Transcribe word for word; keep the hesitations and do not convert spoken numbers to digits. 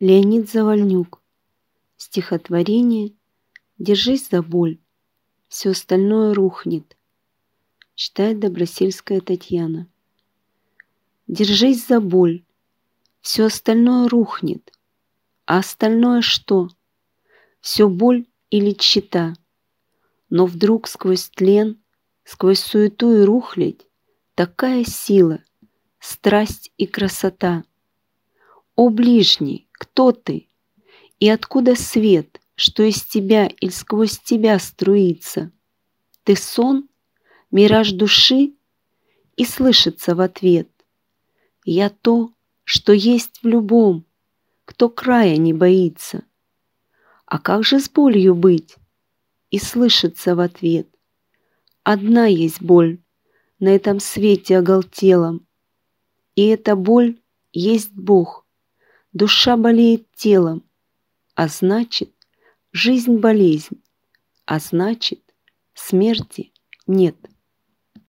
Леонид Завальнюк. Стихотворение «Держись за боль, все остальное рухнет». Читает Добросельская Татьяна. Держись за боль, все остальное рухнет. А остальное что? Все боль или тщета. Но вдруг сквозь тлен, сквозь суету и рухлядь такая сила, страсть и красота. О, ближний, кто ты? И откуда свет, что из тебя или сквозь тебя струится? Ты сон, мираж души? И слышится в ответ: я то, что есть в любом, кто края не боится. А как же с болью быть? И слышится в ответ: одна есть боль на этом свете оголтелом, и эта боль есть Бог. Душа болеет телом, а значит, жизнь — болезнь, а значит, смерти нет.